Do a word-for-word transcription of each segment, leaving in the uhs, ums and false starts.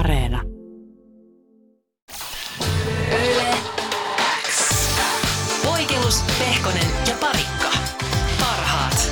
Areena. Yle X. Poikelus, Pehkonen ja Parikka. Parhaat.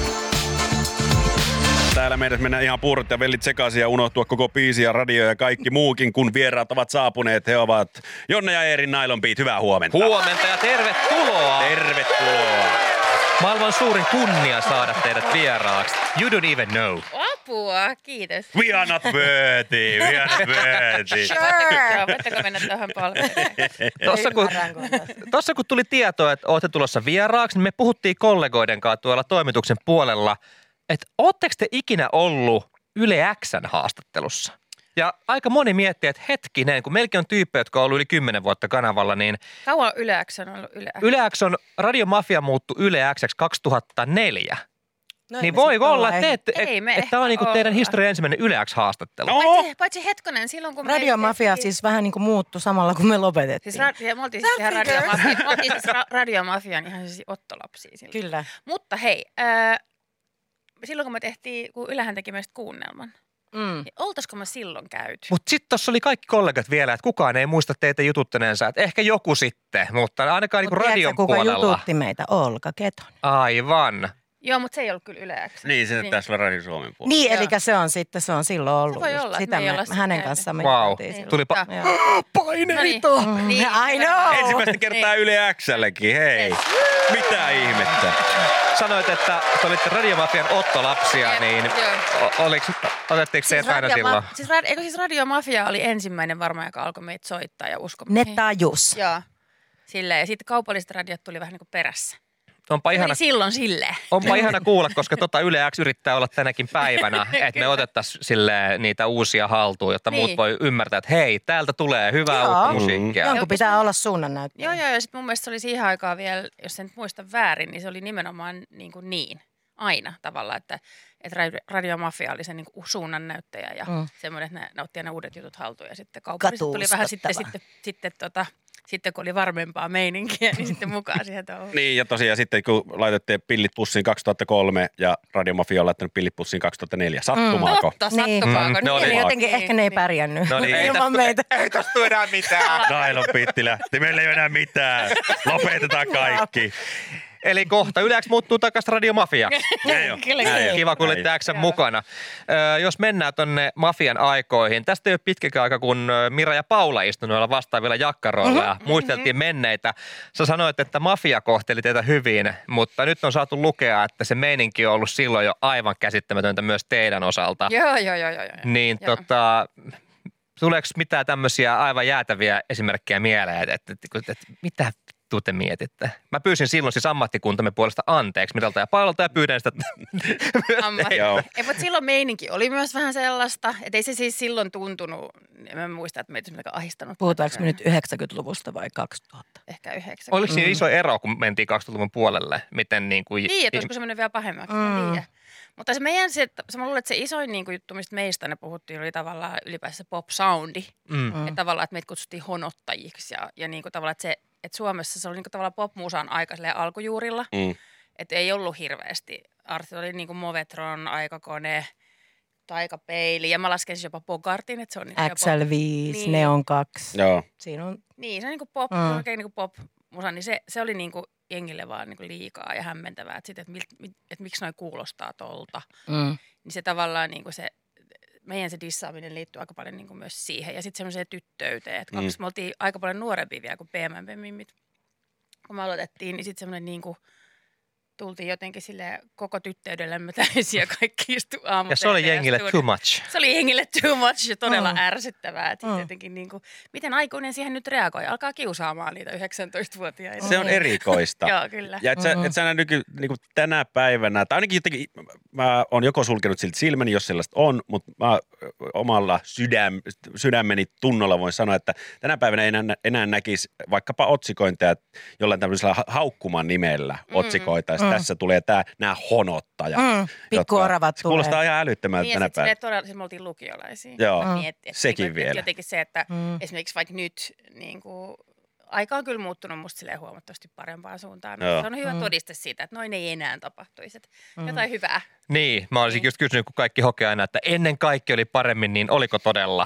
Täällä meidät mennään ihan puurot ja vellit sekaisin ja unohtua koko biisi ja radio ja kaikki muukin, kun vieraat ovat saapuneet. He ovat Jonne ja Eerin Nylon Beat. Hyvää huomenta. Huomenta ja tervetuloa. Tervetuloa. Maailman suurin kunnia saada teidät vieraaksi. You don't even know. Apua, kiitos. We are not worthy. We are not worthy. Sure. Voitteko mennä tähän palveluun? Tuossa kun, tossa kun tuli tietoa, että olette tulossa vieraaksi, niin me puhuttiin kollegoiden kanssa tuolla toimituksen puolella, että ootteko te ikinä ollut Yle X:n haastattelussa? Ja aika moni miettii, että hetkinen, kun meilläkin on tyyppejä, jotka on ollut yli kymmenen vuotta kanavalla, niin Kauan Yle X on ollut Yle X? Yle X on, Radio Mafia muuttui Yle X:ksi kaksituhattaneljä. No niin voiko olla, että, et, et, Ei me että tämä on niinku teidän historian ensimmäinen Yle X-haastattelu? No. Paitsi, paitsi hetkonen, silloin kun Radio Mafia siis vähän niin kuin muuttui samalla, kun me lopetettiin. Siis ra- me oltiin siis ihan Radio Mafia, me oltiin siis ra- Radio Mafian ihan siis ottolapsia silloin. Kyllä. Mutta hei, äh, silloin kun me tehtiin, kun Ylehän teki meistä kuunnelman, Mm. niin oltaisiko me silloin käyty? Mutta sitten tuossa oli kaikki kollegat vielä, että kukaan ei muista teitä jututtaneensa. Että ehkä joku sitten, mutta ainakaan niinku Mut tiedätkö, radion kuka puolella. jututti meitä? Olka Ketonen. Aivan. Joo, mutta se ei ollut kyllä Yle X. Niin, se tässä on Radio Suomen puolella. Niin, Joo. eli se on sitten, se on silloin ollut. Se voi just olla, että sitä me ei me, olla sitä hänen käyty. kanssaan me Wow. juteltiin Niin. silloin. Tuli pa- Joo. painerito. No niin. I know. Ensimmäistä kertaa Yle X:llekin, hei. Mitä ihmettä? Sanoit, että te olitte Radio Mafian ottolapsia, Jep, niin joo. o- oliks, otettiinko teidät aina Radio silloin? Ma- siis, rad- eikö siis Radio Mafia oli ensimmäinen varmaan, joka alkoi meitä soittaa ja uskoa Ne tajus. Joo. Silleen. Ja sitten kaupalliset radiot tuli vähän niin kuin perässä. Onpa Se ihana, oli silloin silleen. onpa ihana kuulla, koska tota Yle X yrittää olla tänäkin päivänä, että me otettaisiin silleen niitä uusia haltuun, jotta Niin. muut voi ymmärtää, että hei, täältä tulee hyvää Joo. uutta musiikkia. Jonkun pitää olla suunnannäyttäjä. Joo, joo. Ja sitten mun mielestä se oli siihen aikaan vielä, jos en nyt muista väärin, niin se oli nimenomaan niin, kuin niin. Aina tavallaan, että, että Radio Mafia oli se niin kuin suunnannäyttäjä ja Mm. semmoinen, että ne nautti aina uudet jutut haltuun. Ja sitten kaupalliset tuli vähän sitten, sitten, sitten, tota, sitten kun oli varmempaa meininkiä, niin sitten mukaan siihen touhuun. Niin, ja tosiaan sitten kun laitettiin pillit pussiin kaksituhattakolme ja Radio Mafia on laittanut pillit pussiin kaksituhattaneljä. Sattumaako? Totta, Niin. sattumaako? Mm, ne oli- Eli jotenkin ehkä ne ei pärjännyt No niin, ei ilman tästä- meitä. Ei tosta tule enää mitään. Nylon Beat lähti. Meillä ei ole enää mitään. Lopetetaan kaikki. Eli kohta Yle X muuttuu takaisin Radio Mafiaksi. Näin on. Kyllä. Näin on. Kiva, kun Näin. olitte X:n mukana. Ö, jos mennään tonne Mafian aikoihin. Tästä ei ole pitkäkään aika, kun Mira ja Paula istuivat noilla vastaavilla jakkaroilla ja muisteltiin menneitä. Sä sanoit, että Mafia kohteli teitä hyvin, mutta nyt on saatu lukea, että se meininki on ollut silloin jo aivan käsittämätöntä myös teidän osalta. Joo, joo, joo, joo. joo. Niin Joo. tota, tuleeko mitään tämmöisiä aivan jäätäviä esimerkkejä mieleen, että, että, että, että mitä vittua te mietitte? Mä pyysin silloin siis ammattikuntamme puolesta anteeksi Miralta ja Paulalta ja pyydän sitä Ammatti. Joo. Ei, mutta silloin meininki oli myös vähän sellaista, että ei se siis silloin tuntunut, en mä muista, että meitä olisi ahistanut. Puhutaanko me nyt yhdeksänkymmentäluvusta vai kaksituhatta? Ehkä yhdeksän. Oliko siinä iso ero, kun mentiin kaksituhattaluvun puolelle? Miten niin kuin... Niin, että olisiko se mennyt vielä pahemmaksi, mm. tiedä. Mutta se meidän, se, se mä luulen, että se isoin niin kuin, juttu, mistä meistä ne puhuttiin, oli tavallaan ylipäänsä se pop-soundi. Mm. Mm. Että tavallaan, että meitä kutsuttiin honottajiksi ja, ja niin kuin, tavallaan, että, se, että Suomessa se oli niin kuin, tavallaan pop-musan aika alkujuurilla. Mm. Että ei ollut hirveästi. Arti oli niin kuin Movetron, Aikakone, Taikapeili ja mä lasken siis jopa Bogartin, että se on niin kuin X L viisi, Niin. Neon kaksi. Joo. Siinä on, Niin, se on niin kuin pop, Mm. mm. oikein niin kuin pop-musa, niin se, se oli niin kuin jengille vaan niin kuin liikaa ja hämmentävää, että, sit, että, mit, mit, että miksi noi kuulostaa tolta. mm. Niin se tavallaan niin kuin se, meidän se dissaaminen liittyy aika paljon niin kuin myös siihen. Ja sitten semmoiseen tyttöyteen, että kaksi, Mm. me oltiin aika paljon nuorempia vielä kuin P M M-mimmit. Kun me aloitettiin, niin sitten semmoinen niin kuin, tultiin jotenkin sille koko tyttöydellämme täysiä ja kaikki istu aamu. Ja se oli jengille too much. Se oli jengille too much ja todella Mm. mm. ärsyttävää. Että Mm. jotenkin niin kuin, miten aikuinen siihen nyt reagoi? Alkaa kiusaamaan niitä yhdeksäntoistavuotiaita. Se on erikoista. Joo, kyllä. Ja et sä, Mm-hmm. et sä nyky, niinku tänä päivänä, tai ainakin jotenkin, mä oon joko sulkenut siltä silmäni, jos sellaista on, mutta mä omalla sydäm, sydämeni tunnolla voin sanoa, että tänä päivänä ei enää, enää näkisi vaikkapa otsikointeja jollain tämmöisellä ha- haukkuman nimellä otsikoitaisiin. Mm. Tässä tulee tää, nämä honottajat. Mm. Pikkuoravat Se tulee. kuulostaa ihan älyttömältä Niin, ja tänä sit päivänä. silleen todella, siis me oltiin lukiolaisia. Joo, Mm. Mietti, että sekin niinku, että vielä. Jotenkin se, että Mm. esimerkiksi vaikka nyt niin kuin, aika on kyllä muuttunut musta silleen huomattavasti parempaan suuntaan. Joo. Se on hyvä Mm. todiste siitä, että noin ei enää tapahtuisi. Että Mm. jotain hyvää. Niin, mä olisin Niin. just kysynyt, kun kaikki hokee aina, että ennen kaikki oli paremmin, niin oliko todella?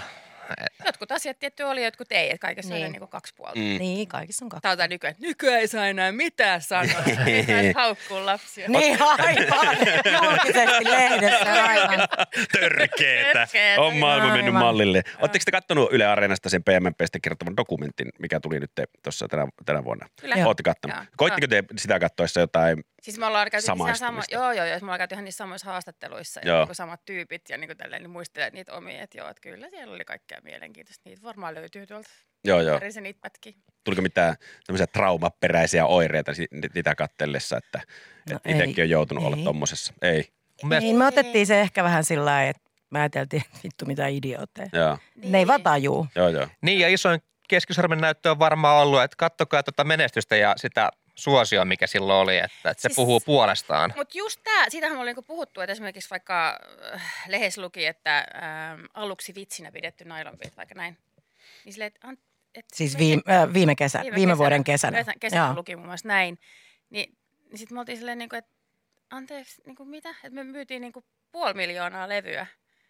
Jotkut asiat tietty oli, jotkut ei. Että kaikessa Niin. oli niin kuin kaksi puolta. Mm. Niin, kaikissa on kaksi. Tää on nykyään, että nykyään ei saa enää mitään sanoa. Ei saisi haukkua lapsia. Niin, aivan. Julkisesti lehdessä, aivan. Törkeetä. Törkeetä. On maailma mennyt Aivan. mallille. Oletteko te kattonut Yle Areenasta sen P M P:stä kertovan dokumentin, mikä tuli nyt tuossa tänä, tänä vuonna? Kyllä. Ootte kattonut. Joo. Koittiko te sitä kattoessa jotain? Siis me ollaan käyty ihan sama, Samaistumista. joo, joo, joo, me ollaan käyty ihan niissä samoissa haastatteluissa ja Joo. niin samat tyypit ja niin kuin tälleen, niin muistelee niitä omia, että joo, että kyllä siellä oli kaikkea mielenkiintoista. Niitä varmaan löytyy tuolta. Joo, joo. Se niitä pätkiä. Tuliko mitään tämmöisiä traumaperäisiä oireita si- niitä kattellessa, että No et itsekin ei. on joutunut Ei. olla tommosessa? Ei. Mun mielestä Niin, me otettiin se ehkä vähän sillä lailla, että mä ajateltiin, että vittu mitä idiootteja. Joo, Ne ei vaan tajuu. joo, joo. Niin, ja isoin keskisormen näyttö on varmaan ollut, että kattokaa tuota menestystä ja sitä suosioa, mikä silloin oli, että, että se Siis- puhuu puolestaan. Mutta just tämä, siitähän me ollaan niinku puhuttu, että esimerkiksi vaikka äh, lehes luki, että ähm, aluksi vitsinä pidetty nailonpit, vaikka näin. Niin silleen, että, an- et, Siis viime, äh, viime, kesä, viime, viime vuoden kesänä. Kesä, kesällä Joo. luki muun muassa näin. Niin, niin sitten me oltiin silleen, niinku, että anteeksi, niinku mitä? Että me myytiin niinku puoli miljoonaa levyä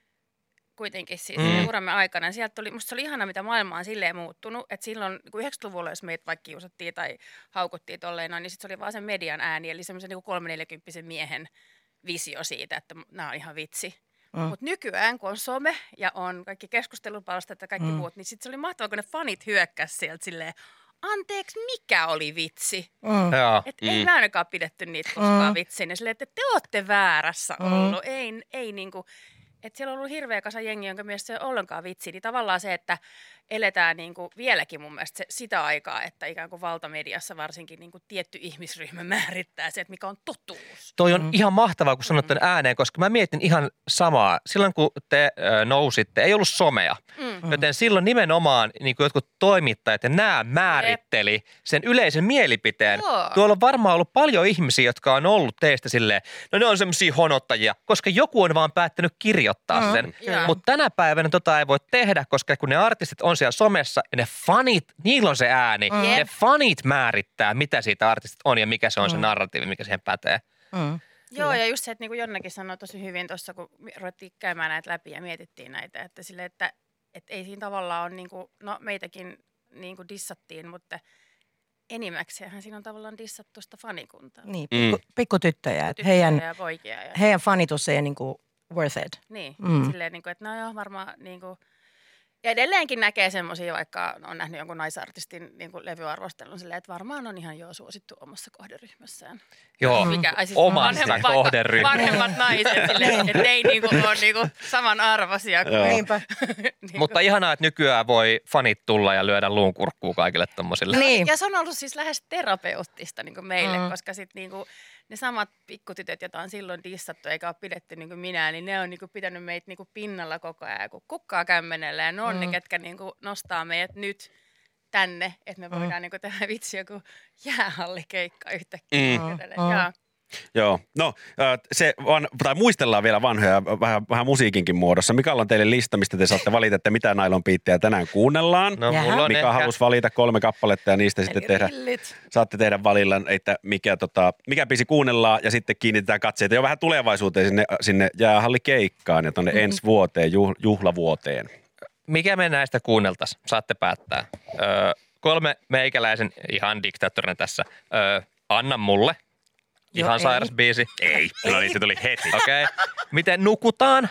kuitenkin siis mm. uramme aikana. Ja sieltä oli, musta se oli ihana, mitä maailma on silleen muuttunut, että silloin niin yhdeksänkymmentäluvulla, jos meitä vaikka kiusattiin tai haukuttiin tolleen, niin sitten se oli vaan sen median ääni, eli semmoisen niin kolme-neljäkymppisen miehen visio siitä, että nämä on ihan vitsi. Mm. Mutta nykyään, kun on some ja on kaikki keskustelupalstat ja kaikki mm. muut, niin sitten se oli mahtavaa, kun ne fanit hyökkäsi sieltä silleen, anteeksi, mikä oli vitsi? Mm. Joo. Että mm. ei me ainakaan pidetty niitä koskaan mm. vitsinä. Silleen, että te olette väärässä Mm. ollut. Ei, ei niinku, että siellä on ollut hirveä kasa jengi, jonka mielestä se ei ole ollenkaan vitsi. Niin tavallaan se, että eletään niinku vieläkin mun mielestä se, sitä aikaa, että ikään kuin valtamediassa varsinkin niinku tietty ihmisryhmä määrittää se, että mikä on totuus. Toi on mm. ihan mahtavaa, kun sanot tämän ääneen, koska mä mietin ihan samaa. Silloin kun te ö, nousitte, ei ollut somea, Mm. joten silloin nimenomaan niin kuin jotkut toimittajat ja nämä määritteli sen yleisen mielipiteen. Joo. Tuolla on varmaan ollut paljon ihmisiä, jotka on ollut teistä silleen, no ne on semmoisia honottajia, koska joku on vaan päättänyt kirjoittaa Mm, sen. kyllä. Mutta tänä päivänä tota ei voi tehdä, koska kun ne artistit on siellä somessa ja ne fanit, niillä on se ääni. Mm. Ne fanit määrittää, mitä siitä artistista on ja mikä se on se narratiivi, mikä siihen pätee. Mm. Joo, ja just se, että niin kuin Jonnakin sanoi tosi hyvin tuossa, kun ruvettiin käymään näitä läpi ja mietittiin näitä, että sille, että, että ei siinä tavallaan ole, niin kuin, no meitäkin niin kuin dissattiin, mutta enimmäkseenhän siinä on tavallaan dissattu sitä fanikuntaa. Niin, Mm. pikku, pikkutyttöjä. Että Tyttöjä heidän, ja poikia. Ja, heidän fanitus ei ole niinku worth it. niin, Mm. silleen, niin kuin, että no joo, varmaan niin kuin, ja edelleenkin näkee semmoisia, vaikka on nähnyt jonkun naisartistin niin kuin levyarvostelun silleen, että varmaan on ihan joo suosittu omassa kohderyhmässään. Joo, Mikä, ai siis omassa vanhemmat vaikka- kohderyhmässä. Vanhemmat naiset, silleen, että ei niinku ole niinku samanarvoisia kuin Joo. Niinpä. niinku. Mutta ihanaa, että nykyään voi fanit tulla ja lyödä luun kurkkuun kaikille tommosille. Niin. Ja se on ollut siis lähes terapeuttista niin meille, Mm. mm. koska sit niinku, ne samat pikkutytöt, joita on silloin dissattu eikä ole pidetty niin kuin minä, niin ne on niin kuin pitänyt meitä niin kuin pinnalla koko ajan, kun kukkaa kämmenellä. Ja ne on mm. ne, ketkä niin kuin nostaa meidät nyt tänne, että me voidaan mm. niin kuin tehdä vitsi joku jäähallikeikka yhtäkkiä. Mm. Mm. Mm. Joo. Joo, no äh, se van, tai muistellaan vielä vanhoja vähän, vähän musiikinkin muodossa. Mikael on teille lista, mistä te saatte valita, että mitä Nailon Beattejä tänään kuunnellaan. No, Jaha. mulla on Mika ehkä... halusi valita kolme kappaletta ja niistä sitten tehdä, Rillit. saatte tehdä valinnan, että mikä, tota, mikä biisi kuunnellaan ja sitten kiinnitetään katseita jo vähän tulevaisuuteen sinne, sinne jäähallikeikkaan ja tuonne mm-hmm. ensi vuoteen, juh, juhlavuoteen. Mikä me näistä kuunneltaisiin? Saatte päättää. Öö, kolme meikäläisen ihan diktaattorina tässä. Öö, Anna mulle. Ihan Joo, sairas ei. biisi. Ei, kyllä niitä tuli heti. Okei. Okay. Miten nukutaan?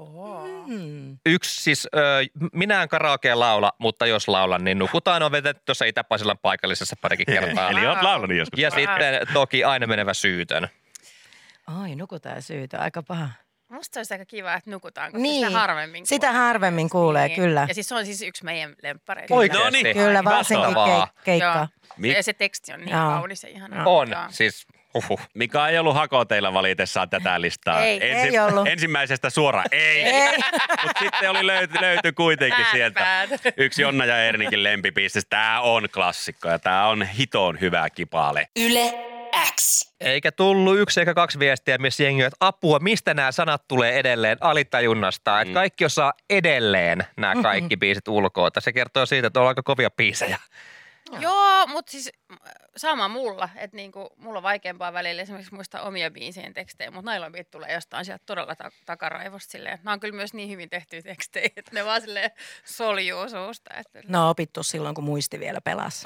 Mm. Yksi siis, öö, minä en karaokea laula, mutta jos laulan, niin nukutaan on vetetty tuossa Itä-Pasilan paikallisessa parikin kertaa. Eli oot laulanut joskus. Ja sitten toki aina menevä syytön. Ai, nukutaan syytä. Aika paha. Musta se olisi aika kiva, että nukutaan, koska Niin. sitä harvemmin Sitä kuulee. harvemmin kuulee, kyllä. Ja siis se on siis yksi meidän lemppareita. Oikeasti. No niin. Kyllä, varsinkin Mahtavaa. keik- keikka. Mik- Ja se teksti on niin Joo. kaunis ja ihana. On, Joo. siis uhuh. Mika ei ollut hakoteilla valitessaan tätä listaa. Ei, ei ollut. Ensimmäisestä suoraan ei. Ei. Mutta sitten oli löyty, löyty kuitenkin Bad, sieltä bad. yksi Jonna ja Ernikin lempipiiste. Tämä on klassikko ja tämä on hitoon hyvä kipale. Yle X. Eikä tullut yksi eikä kaksi viestiä, missä jengi on, että apua, mistä nämä sanat tulee edelleen alitajunnasta. Mm. Että kaikki osaa edelleen nämä kaikki biisit ulkoa. Se kertoo siitä, että on aika kovia biisejä. Joo, mutta siis sama mulla, että niinku, mulla on vaikeampaa välillä esimerkiksi muistaa omia biisien tekstejä, mutta Nylon Beat tulee jostain sieltä todella ta- takaraivosta silleen. Nämä on kyllä myös niin hyvin tehtyjä tekstejä, että ne vaan silleen soljuu suusta. Että... No opittu silloin, kun muisti vielä pelasi.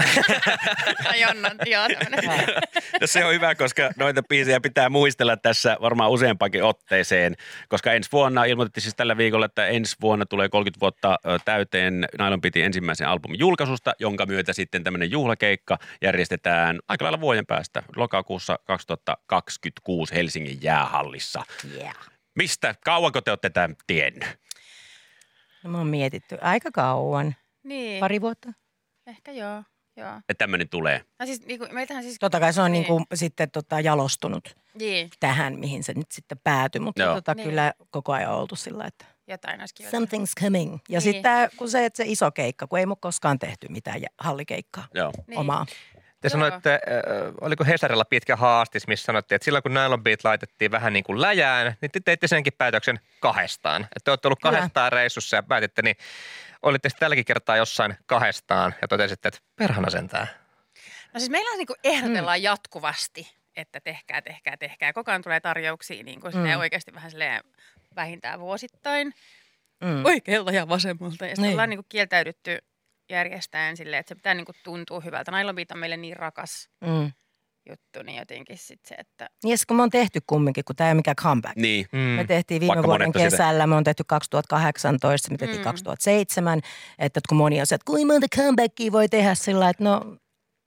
Jonna, joo, tämmönen. No se on hyvä, koska noita biisejä pitää muistella tässä varmaan useampakin otteeseen, koska ensi vuonna ilmoitettiin siis tällä viikolla, että ensi vuonna tulee kolmekymmentä vuotta täyteen Nylon Beatin ensimmäisen albumin julkaisusta, jonka myötä sitten tämmöinen juhlakeikka järjestetään aika lailla vuoden päästä lokakuussa kaksituhattakaksikymmentäkuusi Helsingin jäähallissa. Yeah. Mistä? Kauanko te olette tämän tiennyt? No mä oon mietitty aika kauan. Niin, Pari vuotta. ehkä joo, joo. Että tämmöinen tulee. No siis, niinku, meiltähän siis... Totta kai se on Niin. niin. Niin kuin sitten tota jalostunut Niin, tähän, mihin se nyt sitten päätyi. Mutta Joo. tota, Niin. kyllä koko ajan on oltu sillä, että jotain olisi kiva. something's coming. Ja Niin. sitten tää, kun se, että se iso keikka, kun ei mun koskaan tehty mitään jä- hallikeikkaa Joo. Niin. omaa. Te Joo. sanoitte, äh, oliko Hesarilla pitkä haastis, missä sanottiin, että silloin kun Nylon Beat laitettiin vähän niin kuin läjään, niin te teitte senkin päätöksen kahdestaan. Että te olette ollut Kyllä. kahdestaan reissussa ja päätitte, niin olitte sitten tälläkin kertaa jossain kahdestaan ja totesitte, että perhana sentään. No siis meillä on niinku ehdotellaan mm. jatkuvasti, että tehkää, tehkää, tehkää. Koko ajan tulee tarjouksia niin kuin mm. oikeasti vähän silleen vähintään vuosittain. Mm. Oikealta ja vasemmalta. Ja sitten Niin. ollaan niinku kieltäydytty järjestäen silleen, että se pitää niinku tuntua hyvältä. Nylon Beat on meille niin rakas Mm. juttu, niin jotenkin sitten se, että... Niin ja sit kun me on tehty kumminkin, kun tämä ei ole mikään comeback. Niin. Mm. Me tehtiin viime Vaikka vuoden monet on sitä- kesällä, me on tehty kaksituhattakahdeksantoista, me tehtiin Mm. kaksituhattaseitsemän. Että kun moni on se, että kuinka monta comebackia voi tehdä sillä, että no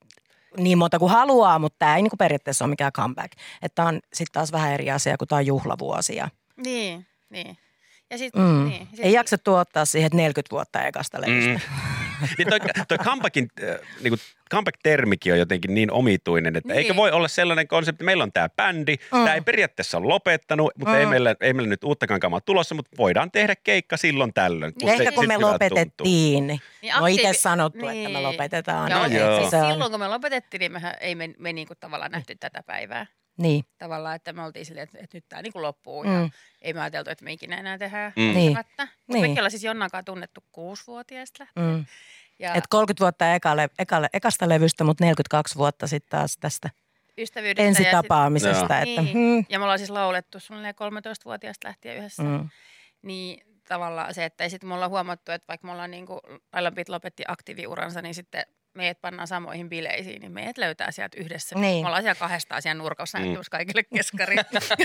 niin monta kuin haluaa, mutta tämä ei niin kuin periaatteessa ole mikään comeback. Että on sitten taas vähän eri asia, kun tämä on juhlavuosi. Ja, Niin, niin. Ja sit, mm. niin, sit, Ei jaksa tuottaa siihen, että neljäkymmentä vuotta ekasta levystä. Mm. Niin toi, toi comebackin, äh, niin kuin comeback-termikin on jotenkin niin omituinen, että Niin. eikö voi olla sellainen konsepti, meillä on tämä bändi, mm. tämä ei periaatteessa ole lopettanut, mutta Mm. ei, meillä, ei meillä nyt uuttakaan kamaa tulossa, mutta voidaan tehdä keikka silloin tällöin. Niin. Ja se ehkä kun me sit hyvältä lopetettiin, niin Niin no itse aktiivi- sanottu, niin. että me lopetetaan. Joo, niin, joo. siis se on- silloin kun me lopetettiin, niin mehän ei me, me niinku tavallaan nähty tätä päivää. Niin, Tavallaan, että me oltiin silleen, että, että nyt tämä niinku loppuu Mm. ja ei me ajateltu, että me ikinä enää tehdään. Mm. Niin. Mutta Niin. mekin ollaan siis Jonnakaan tunnettu kuusivuotiaista lähtien. mm. Ja Et kolmekymmentä vuotta ekalle, ekalle, ekasta levystä, mutta neljäkymmentäkaksi vuotta sitten taas tästä ystävyydestä. Ja, ensitapaamisesta. Joo. Että, Niin. hmm, sit, ja me ollaan siis laulettu suunnilleen kolmetoistavuotiaasta lähtien yhdessä. mm. Niin tavallaan se, että sitten me ollaan huomattu, että vaikka me ollaan niin kuin Nylon Beat lopetti aktiiviuransa, niin sitten meidät pannaan samoihin bileisiin, niin meidät löytää sieltä yhdessä. Niin. Me ollaan siellä kahdestaan siellä nurkassa, Mm. näyttämässä kaikille keskariin.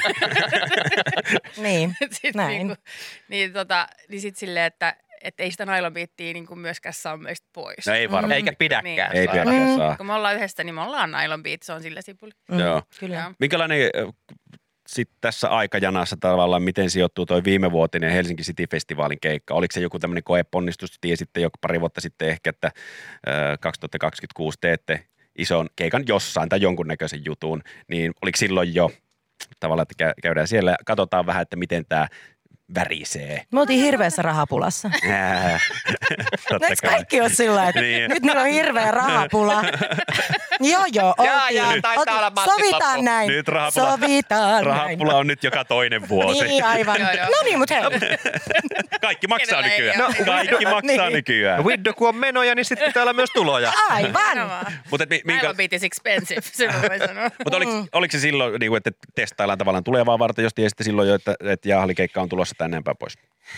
Niin, Sit näin. Niinku, niin tota, niin sitten silleen, että et ei sitä Nylon Beatia niin kuin myöskään saa meistä pois. No ei varmaan. Eikä pidäkään. Niin. Ei saada. pidäkään Mm. saa. Kun me ollaan yhdessä, niin me ollaan Nylon Beat, se on sillä sipuli. Mm, Joo. Kyllä. Joo. Minkälainen äh, sitten tässä aikajanassa tavallaan, miten sijoittuu toi viimevuotinen Helsinki City-festivaalin keikka? Oliko se joku tämmöinen koeponnistus? Tiesitte jo pari vuotta sitten ehkä, että äh, kaksituhattakaksikymmentäkuusi teette ison keikan jossain tai jonkunnäköisen jutun, niin oliko silloin jo tavallaan, että kä- käydään siellä ja katsotaan vähän, että miten tämä värisee. Me oltiin hirveässä rahapulassa. Äh, Totta Eikö kai. kaikki ole sillä lailla, että Niin. nyt niillä on hirveä rahapula. joo, joo, Jaa, oltiin. jaa, taitaa Oltiin. olla Matti Sovitaan loppu. näin. Nyt rahapula- Sovitaan Rahapula on nyt joka toinen vuosi. näin. Niin, aivan. Joo, joo. No niin, mutta hei. Kaikki maksaa Kenellä ei nykyään. ole. Kaikki maksaa Niin. nykyään. No Widdo, kun on menoja, niin sitten pitää olla myös tuloja. Aivan. Nimenomaan. Mutta minkä, Nylon Beat is expensive, se voi sanoa. Mutta oliko, oliko se silloin, niin kuin, että testaillaan tavallaan tulevaa varten, jos tiesitte silloin jo, että, että jaahalikeikka on tulossa tänne päin pois?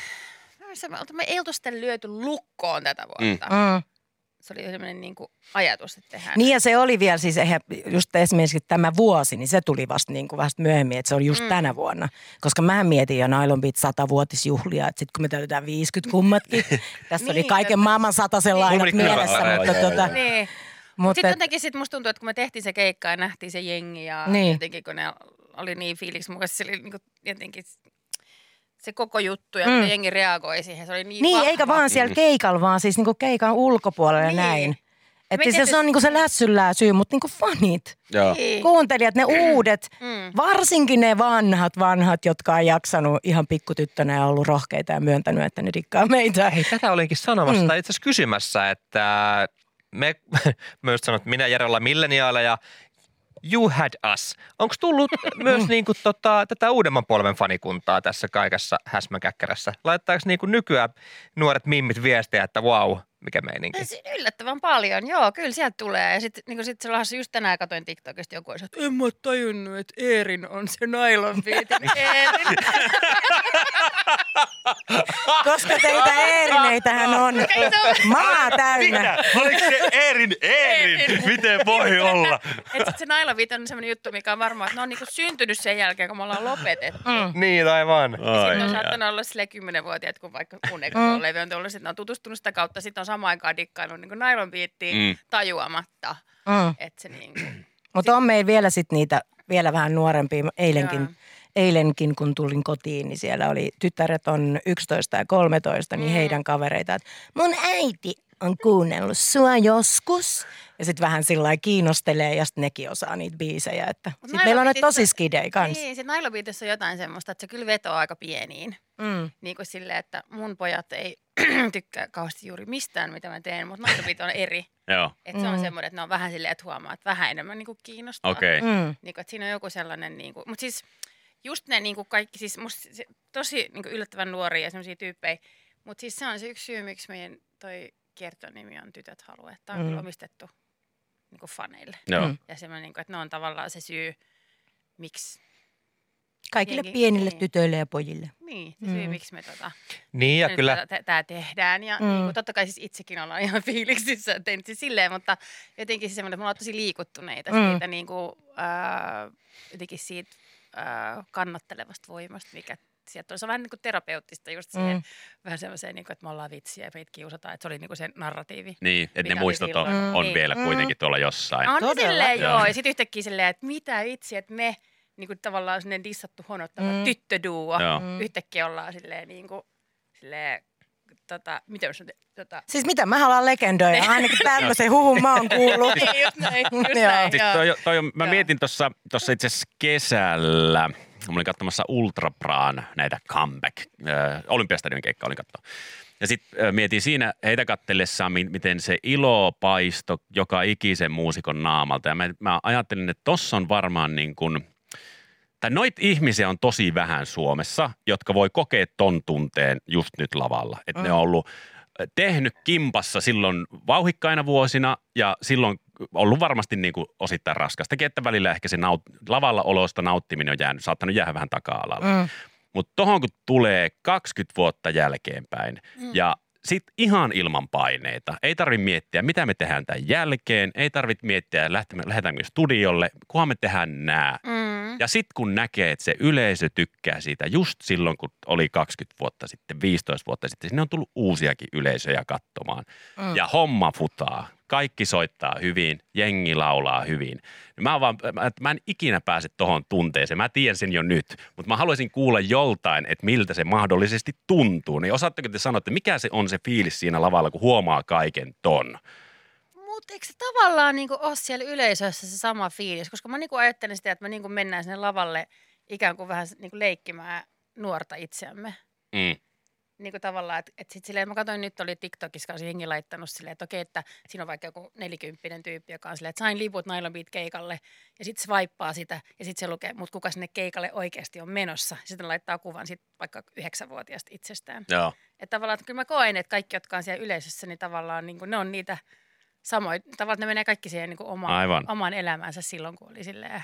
Se- Me me ei oltu sitten lyöty lukkoon tätä vuotta. Mm. Se oli sellainen niin kuin ajatus, että tehdään. Niin ja se oli vielä siis eihän, just esimerkiksi tämä vuosi, niin se tuli vasta, niin kuin vasta myöhemmin, että se oli just mm. tänä vuonna. Koska mähän mietin jo Nylon Beat satavuotisjuhlia, että sitten kun me täytetään viisikymmentä kummatkin, tässä oli Niin, kaiken että- maailman satasen lainat Kumminkin kyllä mielessä, vähän mutta areilla. tota, Niin. mutta Sitten jotenkin sit musta tuntuu, että kun me tehtiin se keikka ja nähtiin se jengi ja Niin. jotenkin kun ne oli niin fiiliksi mukaan, se oli niin kuin jotenkin se koko juttu ja Mm. mm. jengi reagoi siihen, se oli niin niin vahva. eikä vaan siellä keikalla, vaan siis niinku keikan ulkopuolella Niin. näin. Että Me se, tietysti- se on niinku se lässyllää syy, mutta niinku fanit, Joo. Niin. kuuntelijat, ne uudet, Mm. varsinkin ne vanhat, vanhat, jotka on jaksanut ihan pikkutyttönä ja ollut rohkeita ja myöntänyt, että ne dikkaa meitä. Hei, tätä olinkin sanomassa, Mm. tai itse asiassa kysymässä, että me myös sanot, että minä ja Jere ollaan milleniaaleja, you had us. Onko tullut myös niinku tota, tätä uudemman polven fanikuntaa tässä kaikessa häsmäkäkkärässä? Laittaako niinku nykyään nuoret mimmit viestejä, että wow, mikä meininki? Siis yllättävän paljon, joo, kyllä sieltä tulee. Ja sitten niin sit sellaisessa just tänään katsoin TikTokista joku, että en mä ole tajunnut, että Eerin on se Nylon Beatin Eerin. Koska teitä Eerineitähän on maa täynnä. Mitä? Oliko se Eerin Eerin? Miten voi olla? Että sit se Nylon Beat on semmoinen juttu, mikä on varmaan, että ne on niinku syntynyt sen jälkeen, kun me ollaan lopetettu. Mm. Niin, aivan. Sitten on saattanut olla silleen kymmenvuotiaat, kun vaikka mun eka levy on tullut, sitten on tutustunut sitä kautta, sitten on samaan aikaan dikkailut niin Nylon Beatiin Mm. tajuamatta, Mm. että se niin Mutta on meillä vielä sit niitä vielä vähän nuorempia. Eilenkin, Joo. eilenkin, kun tulin kotiin, niin siellä oli tyttäret on yksitoista ja kolmetoista, niin Mm. heidän kavereita. Että mun äiti on kuunnellut sua joskus. Ja sitten vähän sillä lailla kiinnostelee ja sitten nekin osaa niitä biisejä. Että sit Nylon meillä on noita Beatissa- tosi skidei kanssa. Niin, sit Nylon Beatissa on jotain semmoista, että se kyllä vetoo aika pieniin. Mm. Niin kuin silleen, että mun pojat ei tykkää kauheasti juuri mistään, mitä mä teen, mutta Nylon Beat on eri. Joo, Että se on Mm. semmoinen, että ne on vähän silleen, että huomaa, että vähän enemmän niin kuin kiinnostaa. okei. Okay. Mm. Niin kuin, että siinä on joku sellainen, niin kuin, mutta siis just ne niin kuin kaikki, siis musta se, tosi niin kuin yllättävän nuoria ja semmoisia tyyppejä, mutta siis se on se yksi syy, miksi meidän toi kierton nimi on Tytöt haluaa. Tämä on Mm. kyllä omistettu niin kuin faneille. Joo. Mm. Ja semmoinen, niin kuin, että ne on tavallaan se syy, miksi, Kaikille Jengi- pienille niin. tytöille ja pojille. niin, se syy, Mm. miksi me tota, Niin, ja nyt kyllä tämä tehdään. Ja Mm. niin kuin, totta kai siis itsekin ollaan ihan fiiliksissä, tein siis silleen, mutta jotenkin siis semmoinen, että me ollaan tosi liikuttuneita Mm. siitä, niin kuin, äh, jotenkin siitä äh, kannattelevasta voimasta, mikä sieltä on. Se on vähän niin kuin terapeuttista just siihen, Mm. vähän semmoiseen, niin kuin, että me ollaan vitsiä ja meitä kiusataan, että se oli niin kuin se narratiivi. Niin, että ne Mikä muistot on, oli silloin. on Mm. vielä Niin. kuitenkin tuolla jossain. On Todella. silleen, Joo. joo. Ja sitten yhtäkkiä silleen, että mitä vitsi, että me niin kuin tavallaan sinne dissattu honottava Mm. mm. tyttöduo. Joo. Mm. Yhtäkkiä ollaan silleen niin kuin, silleen, tota, miten se tota, Siis mitä, mä haluan legendoja. Ainakin tämmöisen huhun mä oon kuullut. Niin, just näin, just Joo. näin. Siis joo. toi, toi on, mä Joo. mietin tuossa tossa itse asiassa kesällä, mä olin katsomassa Ultrabraan näitä comeback, äh, Olympiastadion keikka olin katsoa. Ja sitten äh, mietin siinä heitä katsellessaan, mi- miten se ilo paisto joka ikisen muusikon naamalta. Ja mä, mä ajattelin, että tossa on varmaan niin kuin, tai noit ihmisiä on tosi vähän Suomessa, jotka voi kokea ton tunteen just nyt lavalla. Että mm. ne on ollut tehnyt kimpassa silloin vauhikkaina vuosina ja silloin ollut varmasti niin kuin osittain raskastakin, että välillä ehkä se naut- lavalla olosta nauttiminen on jäänyt, saattanut jäädä vähän taka-alalle. Mm. Mutta tohon kun tulee kaksikymmentä vuotta jälkeenpäin Mm. ja sitten ihan ilman paineita, ei tarvitse miettiä, mitä me tehdään tämän jälkeen, ei tarvitse miettiä, lähdetäänkö lähdetäänkö studiolle, kunhan me tehdään nämä. Mm. Ja sitten kun näkee, että se yleisö tykkää siitä just silloin, kun oli kaksikymmentä vuotta sitten, viisitoista vuotta sitten, sinne on tullut uusiakin yleisöjä katsomaan. Mm. Ja homma futaa. Kaikki soittaa hyvin, jengi laulaa hyvin. Mä, vaan, mä, mä en ikinä pääse tohon tunteeseen. Mä tiedän sen jo nyt, mutta mä haluaisin kuulla joltain, että miltä se mahdollisesti tuntuu. Niin osaatteko te sanoa, että mikä se on se fiilis siinä lavalla, kun huomaa kaiken ton? Mutta eikö se tavallaan niinku ole siellä yleisössä se sama fiilis? Koska mä niinku ajattelen sitä, että me niinku mennään sinne lavalle ikään kuin vähän niinku leikkimään nuorta itseämme. Mm. Niin kuin tavallaan, että, että sit silleen, mä katsoin nyt oli TikTokissa, kanssa jengi laittanut silleen, että okei, että siinä on vaikka joku nelikymppinen tyyppi, joka on silleen, että sain liput Nylon Beat keikalle ja sitten swipaa sitä ja sitten se lukee, mutta kuka sinne keikalle oikeasti on menossa. Sitten laittaa kuvan sit vaikka yhdeksänvuotiaasta itsestään. Joo. Että tavallaan, että kyllä mä koen, että kaikki, jotka on siellä yleisössä, niin tavallaan niin kuin ne on niitä samoja, tavallaan että ne menee kaikki siihen niin kuin omaan, Aivan. omaan elämäänsä silloin, kun oli silleen.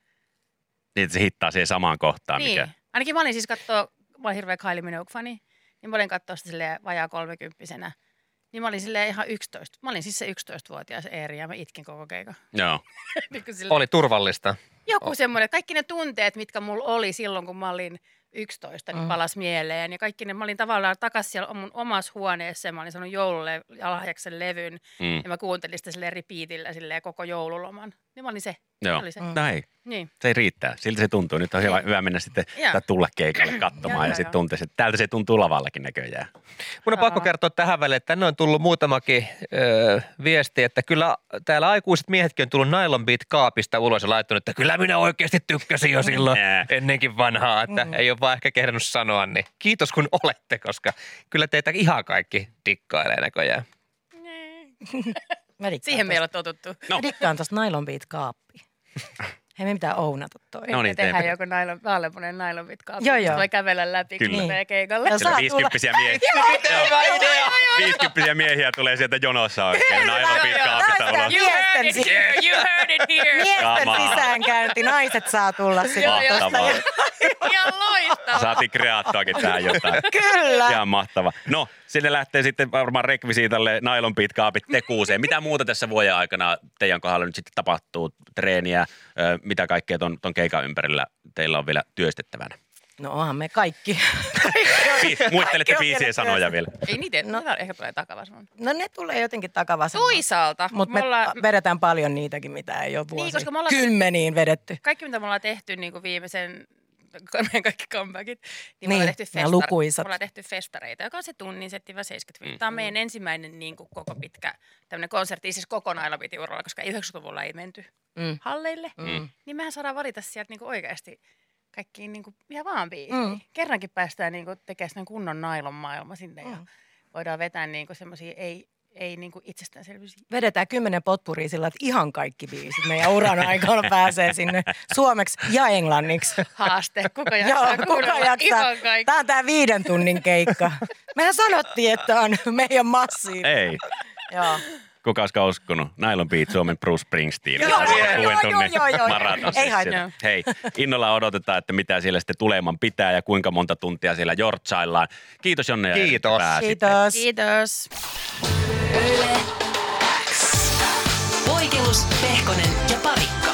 Niin, että se hittaa siihen samaan kohtaan, Niin, mikä... ainakin mä olin siis kattoo, mä olin hirveä Kylie Minogue-fani, niin mä olin kattoo sitä silleen vajaa kolmekymppisenä. Niin mä olin silleen ihan yksitoista. Mä olin siis se yksitoistavuotias Eeri ja mä itkin koko keikan. Joo. Niin kuin silleen- oli turvallista. Joku semmoinen, kaikki ne tunteet, mitkä mulla oli silloin, kun mä olin yksitoista, niin Mm. palas mieleen. Ja kaikki ne, mä olin tavallaan takaisin siellä mun omassa huoneessa ja mä olin saanut joululle ja lahjaksi sen levyn. Mm. Ja mä kuuntelin sitä silleen repeatillä silleen koko joululoman. Niin mä olin se. Joo. Se oli se. Mm. No ei, Niin. se ei riittää. Siltä se tuntuu. Nyt on hyvä, hyvä mennä sitten Joo. tai tulla keikalle katsomaan Joo, ja joo, sitten joo. tuntea, että täältä se tuntuu lavallakin näköjään. Mun on pakko Aa. kertoa tähän väliin, että tänne on tullut muutamakin ö, viesti, että kyllä täällä aikuiset miehetkin on tullut Nylon Beat kaapista ulos ja laittanut, että kyllä minä oikeasti tykkäsin jo silloin Nää. ennenkin vanhaa, että Mm. ei ole vaan ehkä kehdannut sanoa, niin kiitos kun olette, koska kyllä teitä ihan kaikki dikkailee näköjään. Mä dikkaan Siihen me ei tosta. ole totuttu. No. Mä dikkaan tosta Nylon Beat -kaappia. Hei me pitää ounata toi. No niin, Ja tehdään teemme. joku nailon, vaaleanpunen nailonvitkaappi. Joo, Sitten joo. voi kävellä läpi, kun Kyllä. menee keikalle. Ja Siellä saa viisikymppisiä miehiä. Hyvä idea! viisikymppisiä miehiä tulee sieltä jonossa oikein. Nailon pitkä apista ulos. You heard it Miesten here, you heard it here. Miesten Kamaa. sisäänkäynti, naiset saa tulla sitten Mahtavaa. tosta. Ihan loistavaa. Saatiin kreattoakin tähän jotain. Kyllä. Ihan mahtava. No, sinne lähtee sitten varmaan rekvisiitalle nailon pitkaapit tekuuseen. Mitä muuta tässä vuoden aikana teidän kohdalla nyt sitten tapahtuu? Treeniä, ö, mitä kaikkea ton, ton keikan ympärillä teillä on vielä työstettävänä? No onhan me kaikki. Bi- Muistelette on biisien vielä sanoja vielä. Ei niitä, No. no. ehkä tulee takavasemmin. No ne tulee jotenkin takavasen. Toisaalta, Mutta me ollaan, vedetään paljon niitäkin, mitä ei ole vuosi koska me ollaan- kymmeniin vedetty. kaikki mitä me ollaan tehty niin kuin viimeisen, meidän kaikki comebackit, niin, Niin, me ollaan tehty, nämä festar- lukuisat. me ollaan tehty festareita, joka on se tunnin setti seitsemänkymmentä Mm. minuuttia. Tämä on meidän ensimmäinen niin kuin koko pitkä tämmöinen konsertti, siis kokonaan piti uralla, koska yhdeksänkymmentäluvulla ei menty Mm. halleille. Mm. Niin mehän saadaan valita sieltä niin kuin oikeasti kaikkiin niin kuin ihan vaan biisiä. Mm. Kerrankin päästään niin kuin tekemään sellainen kunnon nailon maailma sinne ja Mm. voidaan vetää niin kuin semmoisia ei, ei niin kuin itsestäänselvyisiä. Vedetään kymmenen potpuria sillä, että ihan kaikki biisit meidän uran aikana pääsee sinne suomeksi ja englanniksi. Haaste, kuka Joo, jaksaa kuka kuunnella jaksaa? ihan kaikki. Tämä on tämä viiden tunnin keikka. Mehän sanottiin, että on meidän massiivi. Ei. Joo. Kuka olisikaan uskonut? Nylon Beat, Suomen Bruce Springsteen. Joo, joo, Kuuden joo, tunnin joo, joo. maraton Ei haittaa. sessio. Hei, innolla odotetaan, että mitä siellä sitten tuleman pitää ja kuinka monta tuntia siellä jortsaillaan. Kiitos Jonne ja Erik, että Kiitos. pääsitte. Kiitos. Kiitos. Yle X. Poikelus, Pehkonen ja Parikka.